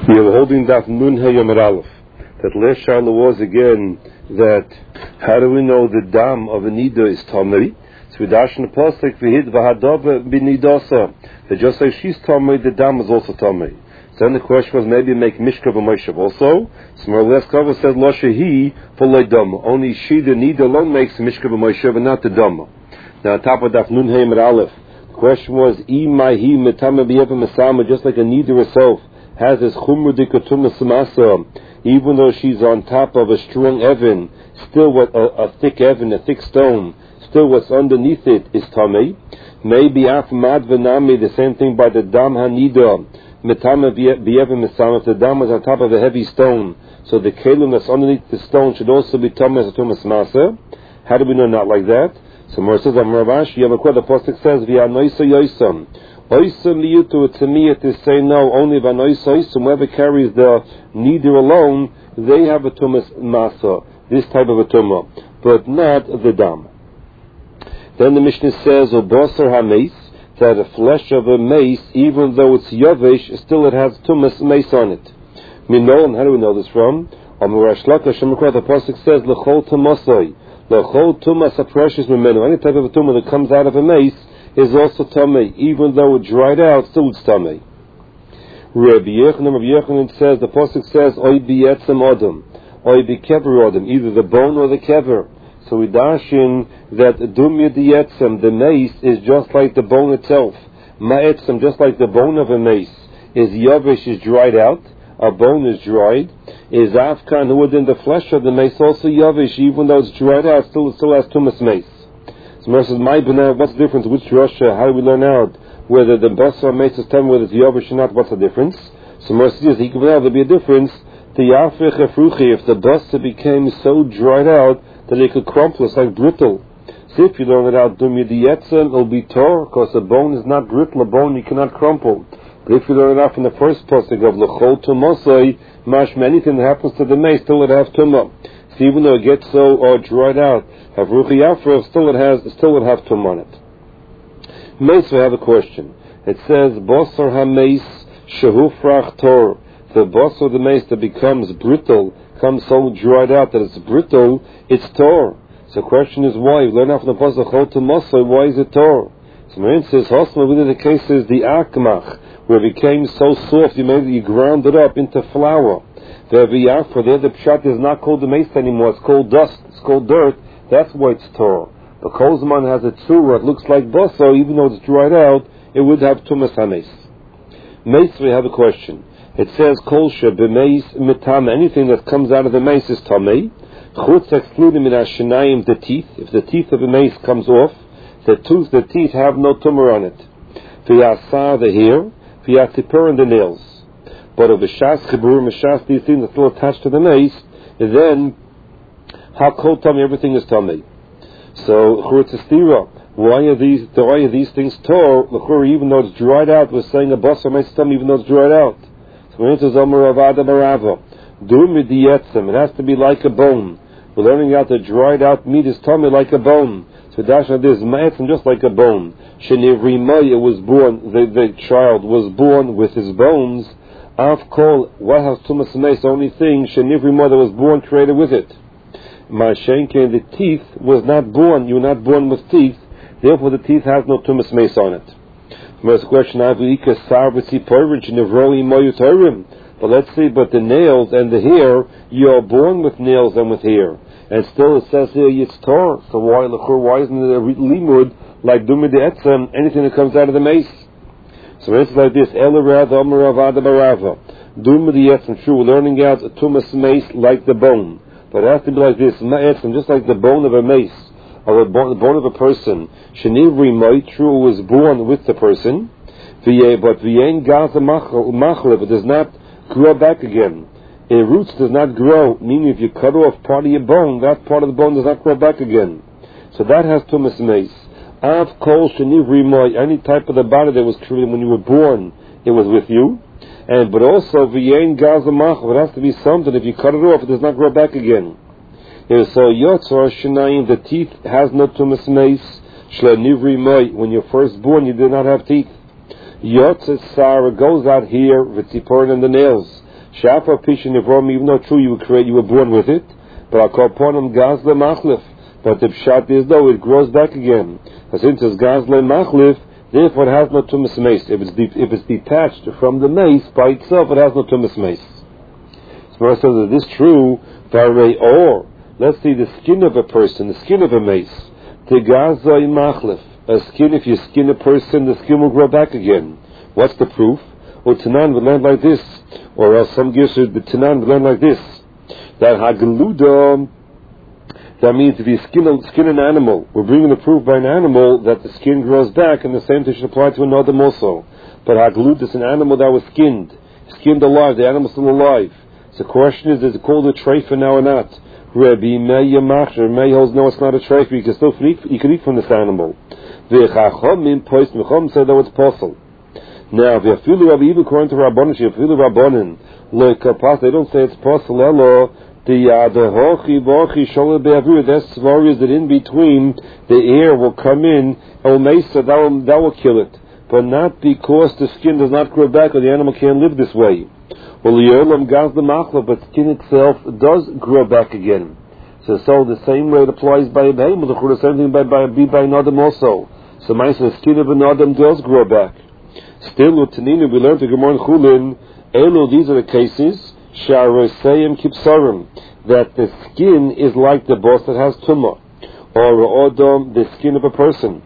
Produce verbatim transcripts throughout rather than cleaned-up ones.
We are holding Daf Nun Hey Yomar Aleph. That last Shaila was again that how do we know the dam of a nida is tamei? So we dash in the pasuk v'hid v'hadava b'nidasa. That just like she's tamei, the dam is also tamei. So then the question was maybe make mishka v'moshav also. So more or less cover said lo shehi v'loi dama. Only she the nida alone makes mishka v'moshav and not the dama. Now on top of Daf Nun Hey Yomar Aleph, the question was imahi metama b'yeva mesama, just like a nida herself has this chumra dikatumas masa, even though she's on top of a strong evan, still what a, a thick evan, a thick stone, still what's underneath it is tamei. Maybe af mad v'nami, the same thing by the dam hanida, metama b'yeva mesama, if the dam is on top of a heavy stone, so the kelim that's underneath the stone should also be tamei as a tumas masa. How do we know not like that? So Mor says, Amar Rav Ashi, Yavakwa, the pasuk says, v'anoisa yoisam. Oisam liyutu, it's a miyah to say no, only if anoisa oisam, whoever carries the needer alone, they have a tumas masa, this type of a tumah, but not the dam. Then the Mishnah says, o basar ha-meis, that the flesh of a mace, even though it's yavish, still it has tumas mace on it. Minon, how do we know this from? Amar Resh Lakish, the pasuk says, l'chol tumasai, l'chol tumas ha-precious memenu, any type of a tumah that comes out of a mace is also tamei, even though it dried out, still it's tamei. Rabbi Yochanan, Rabbi Yochanan says, the pasuk says, Oy bi'etzem adam, Oy bi'kever adam, either the bone or the kever. So we dash in that dumya di'etzem, the mace is just like the bone itself. Ma'etzem, just like the bone of a mace, is yavish, is dried out, a bone is dried. Is afkan, who within the flesh of the mace, also yavish, even though it's dried out, still it still has tumas mace. So Mor says, my b'nai, what's the difference? Which Rasha? How do we learn out whether the basar mace is telling whether it's yavish or not? What's the difference? So Mor says, he can there'll be a difference. The yafich efruchi, if the basar became so dried out that it could crumple, it's like brittle. So if you learn it out, dumya diyetzem, it'll be tor, because a bone is not brittle, a bone you cannot crumple. But if you learn it out from the first pasuk of l'chol tumasai, mashma, anything that happens to the mace, still it have tumah. So even though it gets so or dried out, have ruchi afra, still it has, still would have tum on it. Mace, we have a question. It says, basar ha-mace shehufrach tor. The basar of the mace that becomes brittle, comes so dried out that it's brittle, it's tor. So the question is why? We learn out from the pasuk chol tumasai, why is it tor? So Marin says, Hosma, within the case is the akmach, where it became so soft, you made you ground it up into flour. The v'yafra, there the pshat is not called the mace anymore, it's called dust, it's called dirt. That's why it's Torah. The Kozman has a tzura, it looks like baso, even though it's dried out, it would have tumas ha-mace. Mace, we have a question. It says, kolsha b'meis mitam, anything that comes out of the mace is tamei. Chutz excluding min ha-shenayim, the teeth. If the teeth of the mace comes off, the tooth, the teeth have no tumor on it. V'yasar, the hair, v'yatipur, and the nails. But if the shas chibur, mishas, these things are still attached to the mace, then how cold tummy, everything is tummy. So churtzistira, why are these why are these things tor? Even though it's dried out, we're saying a basar makes tummy even though it's dried out. So when it says Amar Avada Barava, Dum midietzem, it has to be like a bone. We're learning out that dried out meat is tummy like a bone. So dash on this ma'etzem just like a bone. Shenivri Maya was born, the, the child was born with his bones. Av kol, what has tumas mace? Only thing Shenivri Maya was born created with it. Ma'ashenke, the teeth was not born, you were not born with teeth, therefore the teeth has no tumas mace on it. First question, but let's see, but the nails and the hair, you are born with nails and with hair. And still it says here, it's tor, so why, why isn't it a limud, like dumid etzem, anything that comes out of the mace? So it's like this, Elarad, Amar Avada Barava, dumid etzem, true, we're learning out a tumas mace like the bone. But it has to be like this, just like the bone of a mace, or a bone, the bone of a person. Shenivri Moy, true, was born with the person, but v'yein gaza machle, but does not grow back again. A roots does not grow, meaning if you cut off part of your bone, that part of the bone does not grow back again. So that has tumas mace. Av kol shenivri Moy, any type of the body that was created when you were born, it was with you. And but also v'yein gaza machle, it has to be something. If you cut it off, it does not grow back again. So yotzar shenayim, the teeth has no tumas mace. Shla nivri moy, when you're first born, you did not have teeth. Yotzar sara goes out here v'tziporin and the nails. Shafa Pishin Ivrom, even though true you were created, you were born with it, but I'll call upon him Gazle Machlif. But the Pshat is though it grows back again. As since it's Gazle Machlif, therefore it has no Tumas Mace. If it's, de- if it's detached from the mace by itself, it has no Tumas Mace. So says that this true, or let's see the skin of a person, the skin of a mace. Tegazai Machlif. A skin, if you skin a person, the skin will grow back again. What's the proof? Or Tanan would learn like this, or else some gives the Tanan would learn like this. That Hagaluda, that means if you skin, a, skin an animal, we're bringing the proof by an animal that the skin grows back, and the same thing should apply to another also. But Hagaluda is an animal that was skinned, skinned alive, the animal's still alive. So the question is, is it called a treifa now or not? Rabbi Meir Machshir, Meir holds no, it's not a treifa, you can still eat, you can eat from this animal. The Chachamim Pois Mechom said that it's possible. Now, the Afilu Rabbi, even according to Rabbanan, the Afilu Rabbanan, like Kapas, they don't say it's possible. Elo, the the Hochi Vochi Shola Be'avur. That's worries that in between the air will come in and will mesa, that will that will kill it, but not because the skin does not grow back or the animal can't live this way. Well, the Yerlam Gaz the Machla, but skin itself does grow back again. So, so the same way it applies by a behemoth, the same thing by by be by an adam also. So, the skin of an adam does grow back. Still, with Tanina, we learned to Gemara Chulin, Elo, these are the cases, Sharosayim Kipsarim, that the skin is like the boss that has tumah, or Adam, the skin of a person.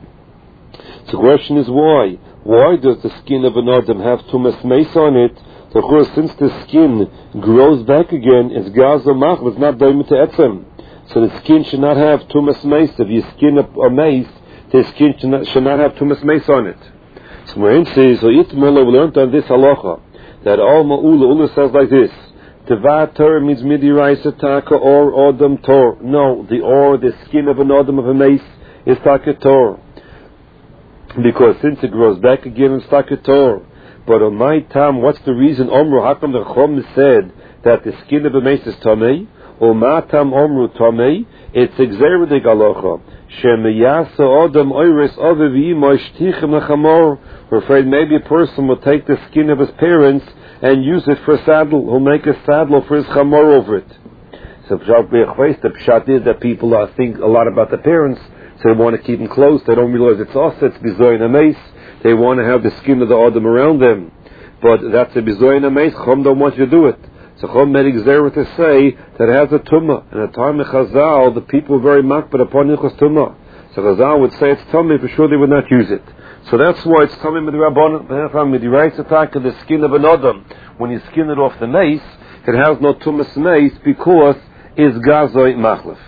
So the question is why? Why does the skin of an Adam have tumas mace on it? So, of course, since the skin grows back again, it's Gaza Mach, it's not Daimut Etzem. So the skin should not have tumas mace. If you skin a, a mace, the skin should not, should not have tumas mace on it. So Marin says, so Yitmullah, we learned on this halacha, that all Ma'ula, Ula says like this, Tevat Torah means Midirai Sataka or Odom Tor. No, the or, the skin of an Odom of a mace, is Taka Tor. Because since it grows back again, it's Taka Tor. But on my time, what's the reason Omru Hakam the Chom said that the skin of a mace is Tamei? Or Matam Omru Tamei? It's Exeredig halacha. Shemiyasa Odom Oiris Ovevi Moishtichem Lechamor. We're afraid maybe a person will take the skin of his parents and use it for a saddle. He'll make a saddle for his chamor over it. So the pshat is that people uh, think a lot about the parents, so they want to keep them close. They don't realize it's us, it's bizoyin ameis. They want to have the skin of the Adam around them. But that's a bizoyin ameis. Chom don't want you to do it. So Chom made exer to say that it has a tumah. And at the time of Chazal, the people were very makbid upon Ilchos tumah. So Chazal would say it's tumah, for sure they would not use it. So that's why it's coming with the Rabbanon, with the right attack of the skin of an Adam. When you skin it off the mace, it has no tumas mace because it's Gazoi Machlef.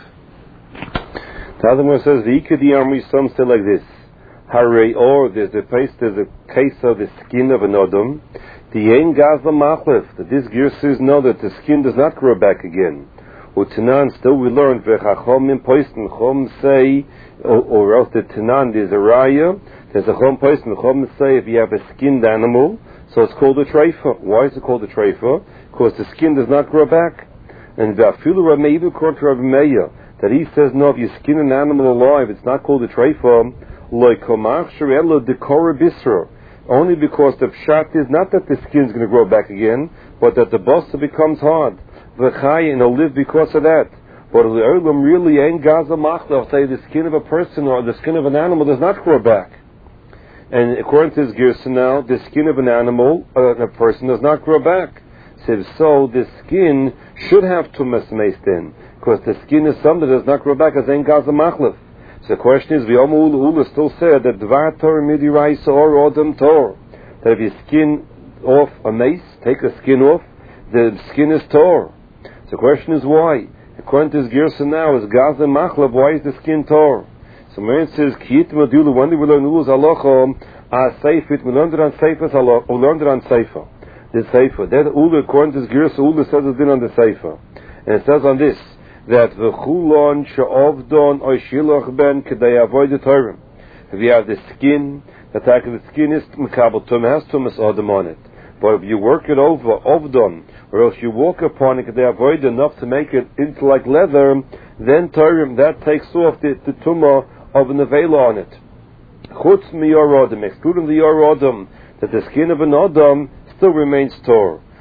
The other one says, the Ikadi Amri, some say like this. Hare or, there's a case, there's a case of the skin of an Adam. The Ein Gaza Machlef, that this gear says no, that the skin does not grow back again. Utanan, still we learned, Vechachom in Poisten, Chom say, or, or else the Tanan, there's a Raya. There's a Chom person, the Chom say if you have a skinned animal, so it's called a treifa. Why is it called a treifa? Because the skin does not grow back. And the Afilu Rameh, even according to Rabbi Meir, that he says, no, if you skin an animal alive, it's not called a treifa, like Komach Sherelo Dekora Bisra. Only because the pshat is not that the skin is going to grow back again, but that the basa becomes hard. V'chai, and he'll live because of that. But the Olam really ain't Gaza Machla, say the skin of a person or the skin of an animal does not grow back. And according to his Girsa now, the skin of an animal, uh, a person, does not grow back. So if so, the skin should have tumas maced in, because the skin is something that does not grow back as ein Gaza Machlef. So the question is, V'yom Ula still said that Dvar Tor Midirai Sor Odom Tor, that if you skin off a mace, take the skin off, the skin is Tor. So the question is why? According to his Girsa now, is Gaza Machlef, why is the skin Tor? So when it says Kiyit Madula, when we learn Ulu's halacha, our seifit, we learned it on seifas halacha, we learned it on seifa. The seifa. That Ula, according to his Girsa, Ula says it's been on the seifa. And it says on this, that the Chulon she'ovdon oishilach ben kedei avoid the Torah. If you have the skin, the attack of the skin is Mekabel Tum, has Tumas Adam on it. But if you work it over, ovdon, or else you walk upon it, kedei avoid enough to make it into like leather, then Torah, that takes off the, the Tumah of an Avela on it. Chutz mi yor Adam, excluding the yor Adam, that the skin of an Adam still remains Tor.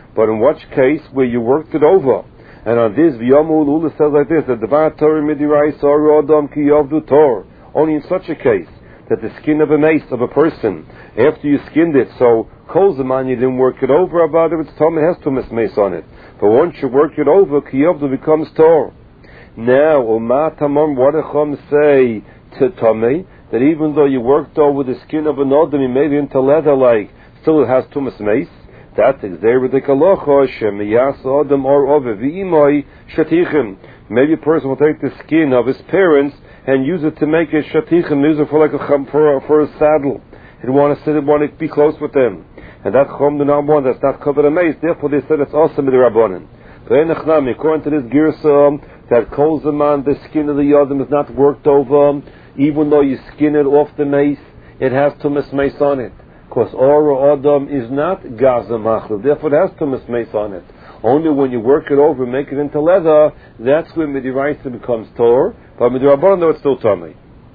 But in which case, where you worked it over, and on this, V'yomu Lula says like this, that Devar Torah Midirai Sor Adam Ki Yavdu Tor. Only in such a case, that the skin of a mace of a person, after you skinned it, so Kol Zaman you didn't work it over, about it, it's Tomei has Tumas mace on it. But once you work it over, Ki Yavdu becomes Tor. Now, Umat Tamam, what a Chum say to Tomei, that even though you worked over the skin of an Adam, you made it into leather like, still it has Tumas mace. That's exactly the Shemiyas Adam or Ove V'imoi Shatichim. Maybe a person will take the skin of his parents and use it to make a shatichim, use it for like a chum, for, for a saddle. He'd want to sit and want to be close with them. And that chum do not want, that's not covered a mace, therefore they said it's also with the Rabbanan. But according to this Girsa, that Kol Zaman, the skin of the Yodam is not worked over, even though you skin it off the mace, it has Tumas mace on it. Because Ora Adam is not Gaza Machlil, therefore it has Tumas mace on it. Only when you work it over and make it into leather, that's when Midiraisa becomes Tor, but Midirabban though it's still Tomei.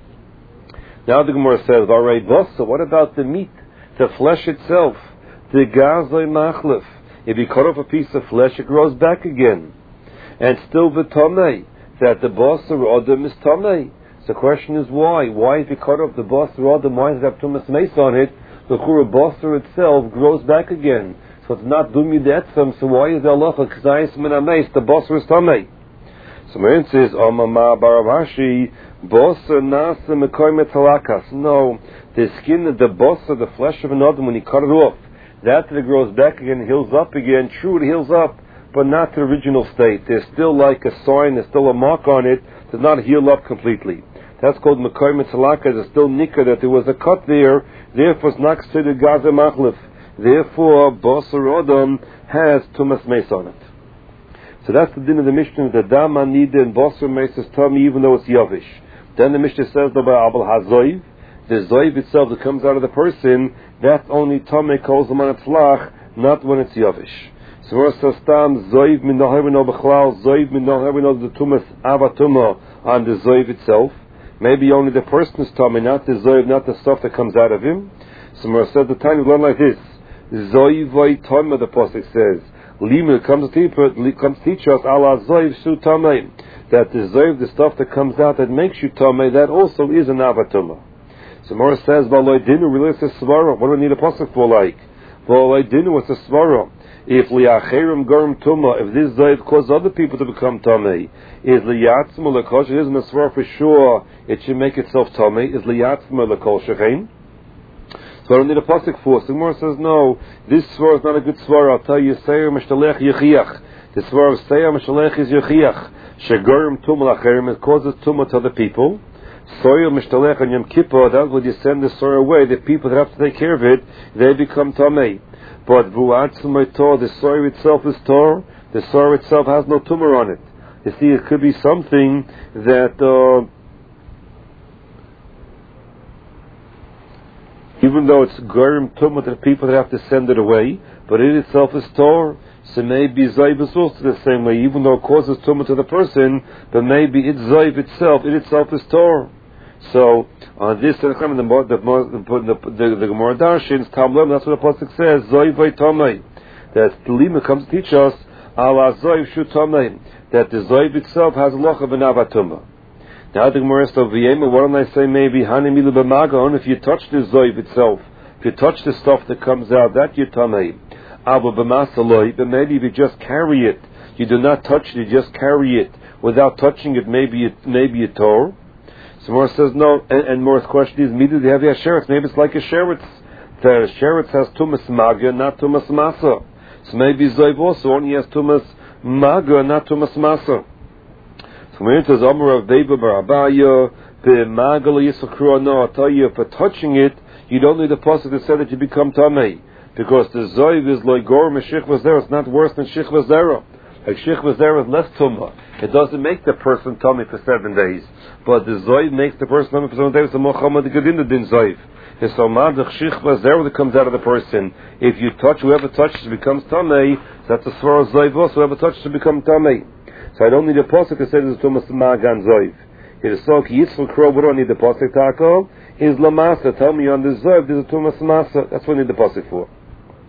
Now the Gemara says, alright, Bossa, what about the meat, the flesh itself, the Gaza Machlif? If you cut off a piece of flesh, it grows back again. And still the Tomei, that the Bossa Adam is Tomei. So the question is why? Why if you cut off the Bossa Adam, why does it have Tumas mace on it? The Chura Bossa itself grows back again. So it's not Dumi Detzam, so why is the Allah K'zayis Min HaMeis, the Bossa is Tomei? So Marin says, Omama Baravashi, Bossa Nasa Mekoy Metalakas. No, the skin of the Bossa, the flesh of an Adam, when you cut it off, that it grows back again, heals up again. True, it heals up, but not to the original state. There's still like a sign, there's still a mark on it, does not heal up completely. That's called Mekoy Metalakas. There's still Nika, that there was a cut there, therefore it's not considered Gaza Machlif. Therefore, Bossa Adam has Tumas mace on it. So that's the din of the Mishnah, that Dam Anida and Bossa mace is Tomei, even though it's Yavish. Then the Mishnah says that by Abel HaZoiv, the Zoiv itself that comes out of the person, that's only Tomei calls them on Tzlach, not when it's Yavish. So where it says Tam, Zoiv min nohevino b'chlal, Zoiv min nohevino the Tumas Avatuma on the Zoiv itself. Maybe only the person is Tomei, not the Zoiv, not the stuff that comes out of him. So where it says the time we learn like this, Zoiv vay Tomei, the Pasuk says, Lima comes to teach, comes to teach us Allah Zoiv Su Tomei, that the Zoiv, the stuff that comes out that makes you Tomei, that also is an Avatuma. So Mora says, V'aloi dinu, really it's a svara. What do we need a pasuk for like? V'aloi dinu, it's a svara. If li'acherim garim tuma, if this Zoiv causes other people to become Tomei, is li'yatzma l'kol, it isn't a svara for sure, it should make itself Tomei, is li'yatzma l'kol shechein. So I don't need a pasuk for. So Gemara says, no, this svara is not a good svara. I'll tell you, Seir Mishtalech Yechiach. The svara of Seir Mishtalech is Yechiach. Shegarim Tumah Lacherim, it causes Tumah to other people. Soil Mishtalech on Yom Kippur, that when you send the soil away, the people that have to take care of it, they become Tomei. But Vu'atzumay Tor, the soil itself is Tor, the soil itself has no tumor on it. You see, it could be something that, uh, even though it's Garim Tumah to the people that have to send it away, but it itself is Tor. So maybe Zayv is also the same way, even though it causes Tumah to the person, but maybe it's Zayv itself, it itself is Tor. So, on this, the the the the Gemara Darshins, Tamlem, that's what the Pasuk says, Zayv vay Tomei. That the Lima comes to teach us, Allah Zayv Shu Tomei, that the Zayv itself has a loch of an Avatuma. Now the Gemara says, V'yema, why don't I say maybe Hanimilu b'magon, if you touch the Zayv itself, if you touch the stuff that comes out, that you're Tomei. But maybe if you just carry it, you do not touch it, you just carry it without touching it, maybe it maybe a Torah. So Morris says no, and, and Morris' question is, maybe they have a sheretz, maybe it's like a sheretz. The sheretz has tumas maga, not tumas masa. So maybe Zoiv also only has tumas maga, not tumas masa. So when it says Amar of Deva Barabaya, the maga lo yisakru, no, I'll tell you, for touching it, you don't need the pasuk to say that you become tamei. Because the Zoiv is like Gorim and Shechva Zera. It's not worse than Shechva Zera. Like Shechva Zera is less Tumah. It doesn't make the person tummy for seven days. But the Zoiv makes the person tummy for seven days. The Muhammad Gadin Din Zoiv. It's so mad the Shechva Zera that comes out of the person. If you touch, whoever touches becomes Tamei. So that's a Svara Zoiv also. Whoever touches to become Tamei. So I don't need a pasuk to say there's a Tumas Magan Zoiv. It is so Yitzchak Crow. We don't need the pasuk taco. Is Lamasa. Tell me on the Zoiv there's a Tumas Masa. That's what I need the pasuk for.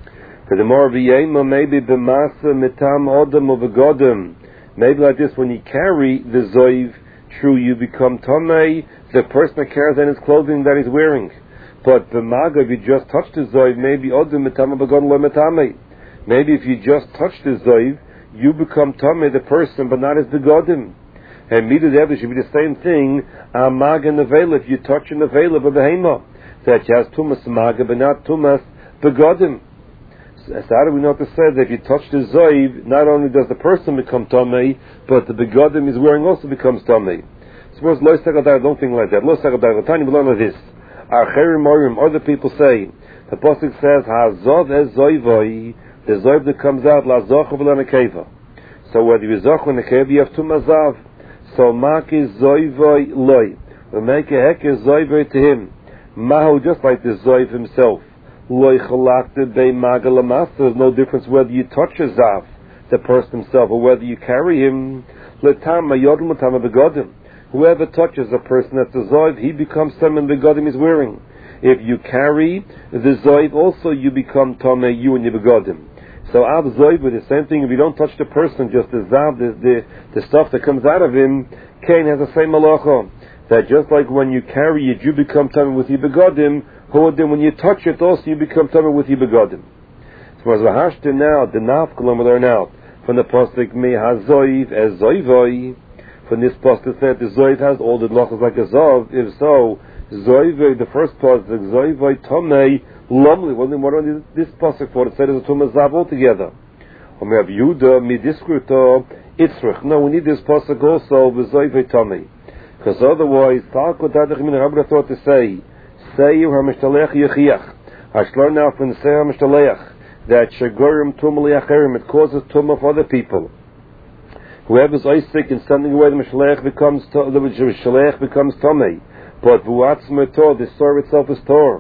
For the more v'yema, maybe b'masa mitam odem of begodim. Maybe like this, when you carry the zoiv, true, you become tamei, the person that carries in his clothing that he's wearing. But b'maga, if you just touch the zoiv, maybe odem mitam begodim lo mitamei. Maybe if you just touch the zoiv, you become tamei, the person, but not as begodim. And midah de'ev should be the same thing. Amag and nevela, if you touch an nevela of a behema, that has tumas maga, but not tumas begodim. So how do we know what to say? That if you touch the zoiv, not only does the person become tamei, but the begodim is wearing also becomes tamei. Suppose lo sagadar, don't think like that. Lo sagadar, tiny, we learn like this. Archerim morim, other people say, the pasuk says, Hazov ez zoivoi, the zoiv that comes out, la zochav la nekeva. So whether you zoch or nekeva, you have tumazav. So maki zoivoi loy. We make a heke zoivoi to him. Mahu, just like the zoiv himself. Loy chalakte be magalamas. There's no difference whether you touch a zav, the person himself, or whether you carry him. Letama yodel matama begodim. Whoever touches a person that's a zoiv, he becomes someone begodim is wearing. If you carry the zoiv, also you become tamei, you and your begodim. So av zoiv with the same thing. If you don't touch the person, just the zav, the, the the stuff that comes out of him, Cain has the same malacha. That just like when you carry it, you become tamei with your begodim. Then when you touch it, also you become tamei with your begodim. So as v'hashta now, the nafkalam will learn out from the pasuk me hazoiv as zoivoi. From this pasuk said the zoiv has all the lachas like a zav. If so, zoivoi, the first pasuk zoivoi tamei lumli. What only this pasuk for? It said it's a tumah zav altogether. Or we have Yuda midiskrito itzrich. No, we need this pasuk also with zoivoi tamei, because otherwise, talk that I thought to say. Say you hamishtalech yechiach. I should learn now from the say hamishtalech that shagurim tumali acherim, it causes tumah for other people. Whoever's Isaac in sending away the mishalech becomes the mishalech becomes tamei. But vuatzma tor, the story itself is tor.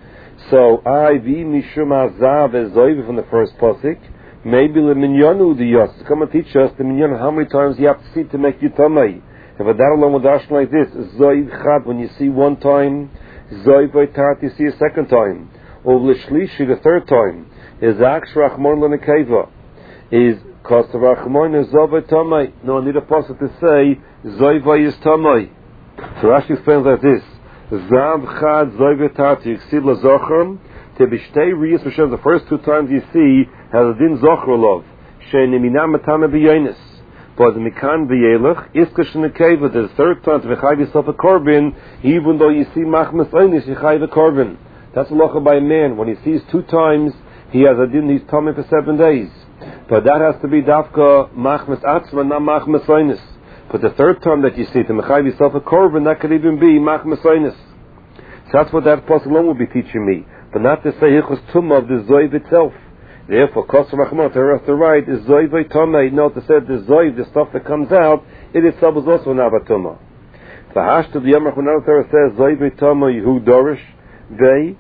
So I vi mishum azav ezoiv from the first pasuk. Maybe the minyanu the yos. Come and teach us the minyan how many times you have to see to make you tamei. If a daralom would ask like this, zoiv chad, when you see one time. Zoiv v'tat, you see a second time. Or l'shlishi, the third time. Is aksh rachmon l'nekeva. Is kos rachmon is zov v'tamai. No, I need a pasuk to say, zoiv is tamai. So Rashi explains like this. Zav chad zoiv v'tat, you see l'zochram, to be shtei riyas v'shem, the first two times you see, has a din zochro lov. She'ni minam matame b'yonis. But the mikan v'yelech iskash nekeva. The third time to v'chayv yourself a korban, even though you see machmas einis, you chayv a korban. That's a locha by a man. When he sees two times, he has a din. He's tummy for seven days. But that has to be dafka machmas atzma, not machmas einis. But the third time that you see to v'chayv yourself a korban, that could even be machmas einis. So that's what that pasuk alone will be teaching me, but not to say hichus tumah of the zoiv itself. Therefore, Kos Rachmon, to have to write is Zoiv V'Tomei. Note to say the Zoiv, the stuff that comes out, it itself is also an Avatuma. The Hashtu the Yom Rachmon Torah says Zoiv V'Tomei Hu Dorish Vei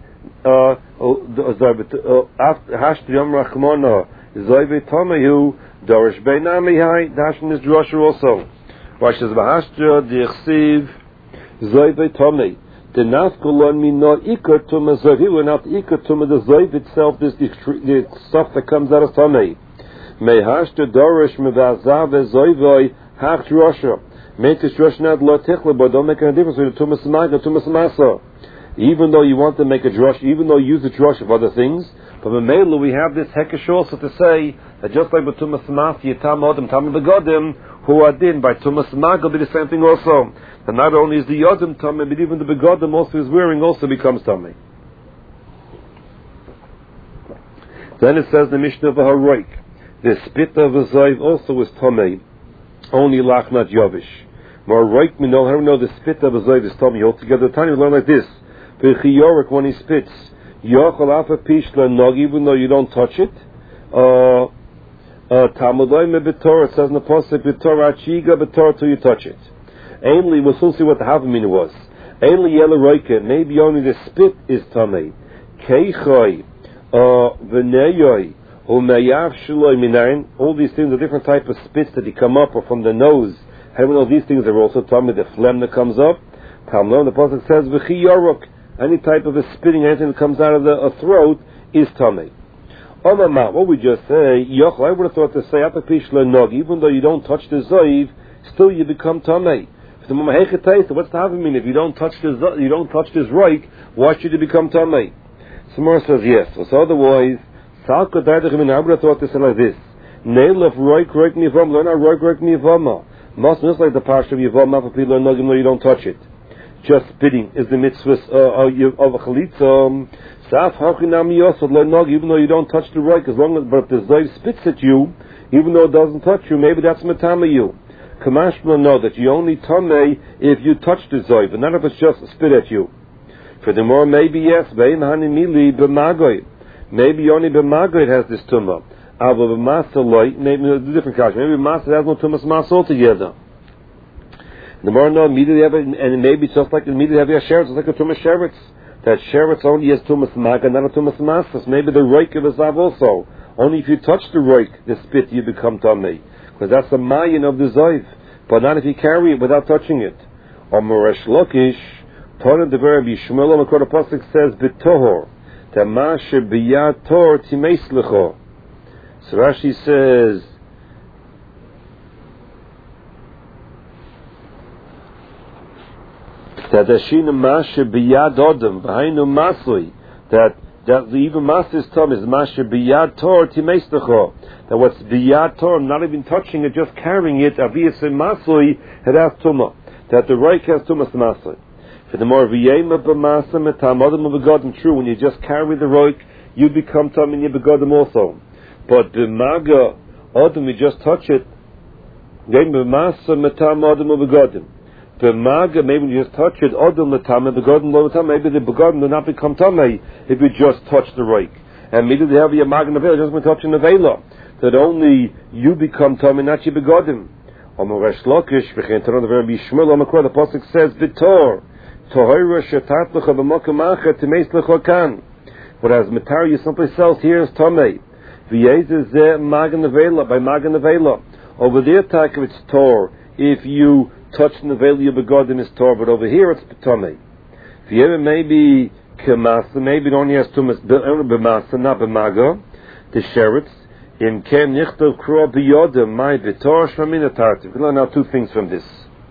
Hashtu Yom Rachmon Zoiv V'Tomei Hu Dorish Vei Nami Hai. The Hashtu is Drosher also. Wash is V'Hashtu the Yechsiv Zoiv V'Tomei. The nafkulon mino ikar tuma zoiv, and not ikar tuma the zoiv itself is the, the stuff that comes out of tamei. Mehash to dorish mevazav zoivoi hach drosha. Make this drosha not lo tichle, but don't make any difference with the tumas maga, tumas masa. Even though you want to make a drosh, even though you use the drosh of other things, but in Mela we have this hekesh also to say that just like with tumas masa, yitam odem, tam begodim, who are din by tumas maga will be the same thing also. And not only is the Yodim Tameh, but even the Begodim also is wearing also becomes Tameh. Then it says the Mishnah of Haroik, the spit of a Zoiv also is Tameh, only Lach not Yovish. More Haroik, we know how we know the spit of a Zoiv is Tameh altogether. Tiny we learn like this: V'chiyorik, when he spits, Yochel Afa Pishla Nog, even though you don't touch it. Uh, uh, Talmudai me B'Torah, it says in the pasuk B'Torah Achiga B'Torah till you touch it. Ainly, we'll soon see what the Havamina was. Ainly yellow roike, maybe only the spit is tamei. Keichoi, v'neyoi, u'meyav shaloi minayin. All these things are different types of spits that come up or from the nose. How we know these things are also tamei? The phlegm that comes up. Talmud, the pasuk says v'chi yorok. Any type of a spitting, anything that comes out of the throat is tamei. Omama, what we just say, Yoch, I would have thought to say, Apapish Nog, even though you don't touch the Zoiv, still you become Tamei. What's the having mean? If you don't touch this, you don't touch this roik, why should you become Tamei? Samar says yes. So otherwise, Salka Dardachim, I would have thought to say like this. Nail of roik, roik mivam, learn how roik, roik mivama. Must just like the parsha of Yavama for people Nog, even though you don't touch it. Just spitting is the mitzvah uh, of a chalitza. Saf hachinam yosod lo nog, even though you don't touch the roik, as long as but the zoiv spits at you, even though it doesn't touch you, maybe that's matama you. Kamashma know that you only tamei if you touch the zoiv, and not if it's just spit at you. Furthermore, maybe yes, beim hanimili b'magoy, maybe only b'magoy has this tumah. Ava b'masa loy, maybe a different question. Maybe b'masa has no tumas mas altogether. The more no immediately have it, and maybe just like immediately have your sheretz, it's like a tumas sheretz. That sheretz only has tumas maga, not a tumas masas. Maybe the roik of the zav also. Only if you touch the roik, the spit, you become tamei, because that's the mayin of the zoiv. But not if you carry it without touching it. Or Moresh Lokish, Torah the verb Yishmael Makor Pasuk says b'tohor, Tama shebiyad tor timeis lecho. So Rashi says, that Ashina Masha Biyad Odom, Vahainu Masli, that that the even Master's Tom is Masha Biyad Tor Timeistecho, that what's Biyad Tor, not even touching it, just carrying it, Aviyas Masli, it has Tumah, that the Reik has Tumah Masli. For the more Viyema B'Masa Metam Odom Begodim, true, when you just carry the Reik, you become Tom and you Begodim also. But B'Maga Odom, you just touch it, Viyema B'Masa Metam Odom Begodim. The maga, maybe when you just touch it, odom l'tamei, begodim lo l'tamei, maybe the begodim will not become tamei if you just touch the roik. And maybe they have your maga nevela, just when touching the vela, that only you become tamei, not your begodim. Omer Resh Lakish, v'chein Torah the verb Yishmael Omakor, the pasuk says, B'tor, tohira shetat lecha b'mokum acher, timeis lecha kan. Whereas matar you someplace else, here is tamei. V'yez zeh maga nevela, by maga nevela. Over there, tak, it's tor, if you touch the veil you begodim is tor, but over here it's tamei. If you ever maybe kemasa, maybe it only has tumas b'masa, not b'maga, the sheretz, in kem nichtov kro b'yodim, my b'tor shmamina tarti. We learn out two things from this.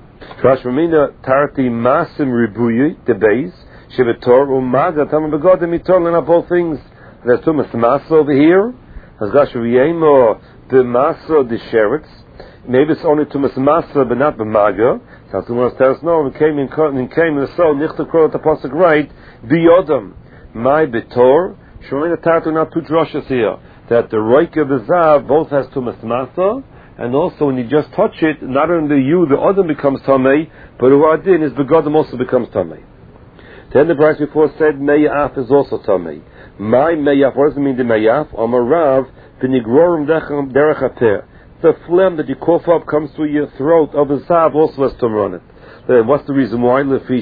Shmamina tarti masim ribuyi, the base, shebetor umaga, tamim begodim itor, learn out both things. There's tumas masa over here, as gashaviyemo b'masa, the sheretz, maybe it's only to Masa, but not B'maga. So someone tells us, no, it came in, it came in the soul, Nichta Kro, the Pasuk right, B'yodam, my B'tor, Shomina Tartu, not two drushes here, that the Roik of the Zav both has to Masa, and also when you just touch it, not only you, the Odom becomes Tamei, but who are din is B'godam also becomes Tamei. Then the Bryce before said, Meyaf is also Tamei. My Meyaf, what does it mean, the Meyaf? Amarav, B'nigrorum derech hater. The phlegm that you cough up comes through your throat of a zav also has tumor on it. Then what's the reason why?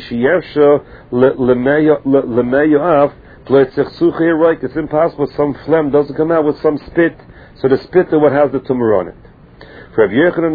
It's impossible. Some phlegm doesn't come out with some spit, so the spit is what has the tumor on it. For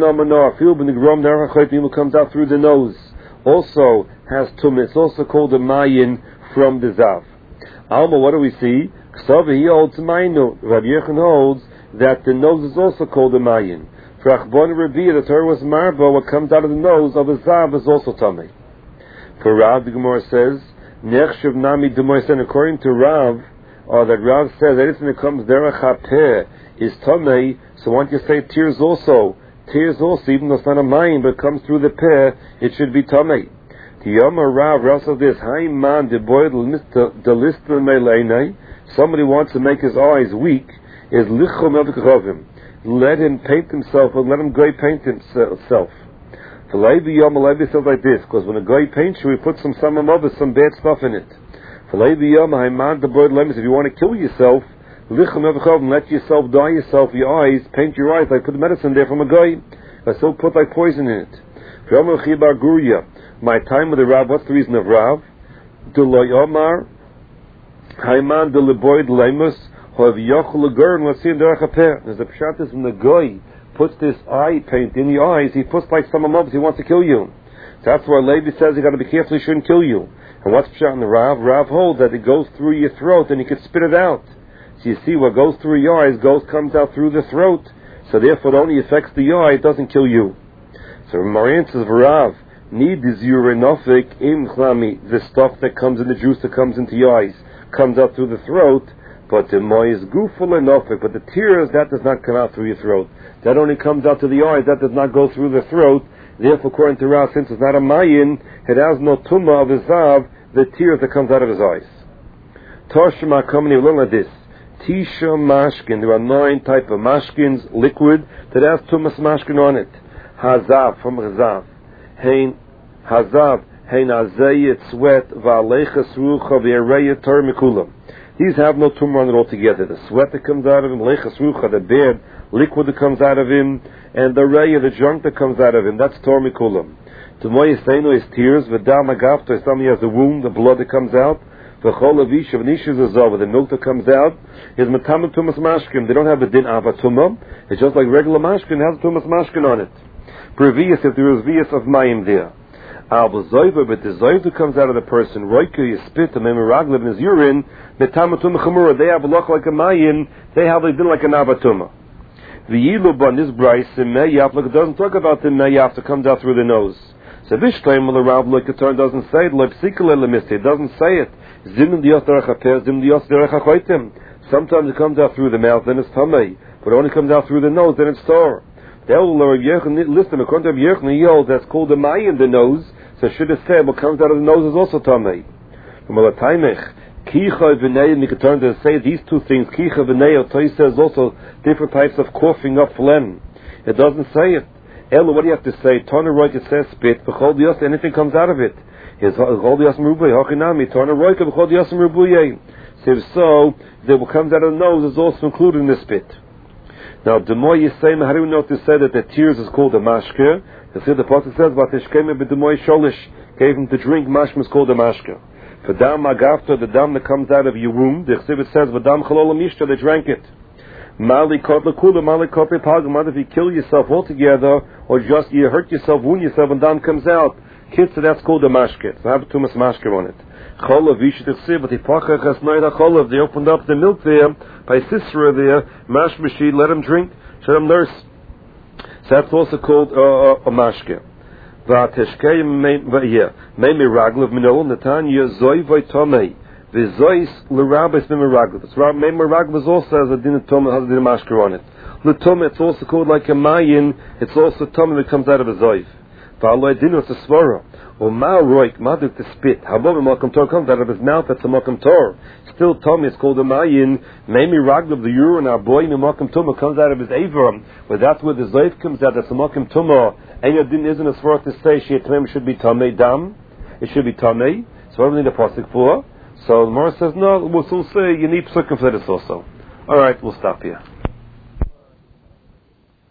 Rabbi comes out through the nose, also has tumor. It's also called a mayin from the zav. Alma, what do we see? He holds mayinu. Rabbi Yechon holds that the nose is also called a mayin. For Achbon Rabbi, the Torah was marba, what comes out of the nose of a zav is also tamei. For Rav, the Gemara says, Nechshav nami d'moisen, according to Rav, or that Rav says, anything that comes derech hapeh is tamei, so why don't you say tears also? Tears also, even though it's not a mayin, but it comes through the peh, it should be tamei. Tiyama Rav, Rav says this, Hai man de boyd delistel meileinai, somebody wants to make his eyes weak, is lichom elvikachovim. Let him paint himself, or let him go paint himself. The Levi Yom Levi says like this, because when a guy paints you, he puts some some other some bad stuff in it. The Levi Yom Haimad the bird lemons. If you want to kill yourself, lichom elvikachovim, let yourself dye yourself, your eyes, paint your eyes. Like put medicine there from a guy. I still put like poison in it. My time with the Rav. What's the reason of Rav? The Loyomar Haiman the Leboid Lemus. There's a pshat is when the guy puts this eye paint in the eyes, he puts like some mobs, he wants to kill you. That's why Levi says you got to be careful, he shouldn't kill you. And what's pshat in the Rav? Rav holds that it goes through your throat and you can spit it out. So you see, what goes through your eyes goes comes out through the throat. So therefore, it only affects the eye. It doesn't kill you. So Marian says, "V'rav need is urinofik im chlami." The stuff that comes in the juice that comes into your eyes comes out through the throat. But the moy is guful enofik. But the tears, that does not come out through your throat. That only comes out to the eyes. That does not go through the throat. Therefore, according to Rav, since it's not a mayin, it has no tumah of his zav, the tears that comes out of his eyes. Toshma coming to learn like this. Tisha mashkin. There are nine type of mashkins, liquid, that has tumas mashkin on it. Hazav, from Hazav. Hein, Hazav, hein azayit sweat, va'alecha srucha, v'ereya tar mikulam. These have no tumor on it altogether. The sweat that comes out of him, lecha srucha, the bad liquid that comes out of him, and the reya, the junk that comes out of him, that's tar mikulam. Tumoy yisenu is tears, v'dam agafta, somebody has a wound, the blood that comes out, v'chol avisha, v'nisha zazova, the milk that comes out, is matamim tumas mashkin. They don't have a din avatumah. It's just like regular mashkin, it has a tumas mashkin on it. Previous, if there is vias of mayim there. Al b'zoiva, but the zoiv that comes out of the person, roika, you spit, the memiraglev in his urine, metamatuma chamura, they have a look like a mayim, they have a din like an avatumah. The yilub on this bryce, in meyaf, look, it doesn't talk about the meyaf that comes out through the nose. So Bishleim, well, the Rav Loikatorn doesn't say it, lepsikal elemisti, it doesn't say it. Zim dios derech zim dios derech hachoitim. Sometimes it comes out through the mouth, then it's tamei. But it only comes out through the nose, then it's tor. Listen, according to Yechon, he holds that's called the mai in the nose. So should have said what comes out of the nose is also tamei. From Alataimech, kicha v'nei, you can turn to say these two things. Kicha v'nei, Toy says also different types of coughing up phlegm. It doesn't say it. Ella, what do you have to say? Tana roik, it says spit. B'chol dios, anything comes out of it. His chol dios merubay, hachinami. Tana roik, b'chol dios merubay. So if so, that what comes out of the nose is also included in the spit. Now, the more you say, how do we know to say that the tears is called a mashke? You see, the pasuk says, "Vatishkeme b'demoy sholish," gave him to drink. Mashme is called a mashke. For dam agafta, the dam that comes out of your womb, the chsivit says, "V'dam chalol mishta," they drank it. Mali kot lekula, mali kot pepagam. If you kill yourself altogether, or just you hurt yourself, wound yourself, and dam comes out, kids, so that's called a mashke. So have a tumas mashke on it. Cholav, you should have but the pachach has noid cholav. They opened up the milk there by Sisera there. Mashmashi, let him drink, let him nurse. So that's also called uh, a mashke. V'ateshkei yeah, meimi raglav minol Netanya zoi v'tomei v'zois l'rabes meimi raglav. It's meimi raglav also has a din of tomei, has a din of mashke on it. L'tomei, it's also called like a mayin. It's also tomei that comes out of a zoiv. V'aloi dinu, it's a svara. Or ma roik, maduk to spit. Habov malkam tor comes out of his mouth. That's a malkam tor. Still, Tommy, it's called a mayin. Maybe raglav, the urine, our boy, in malkam tumah comes out of his aver. But that's where the zoif comes out. That's a malkam tumah. And your din isn't as far as to say she should be tamei dam. It should be tamei. So what do we need a pasuk for? So the Gemara says no. We'll still say you need psukim for this also. All right, we'll stop here.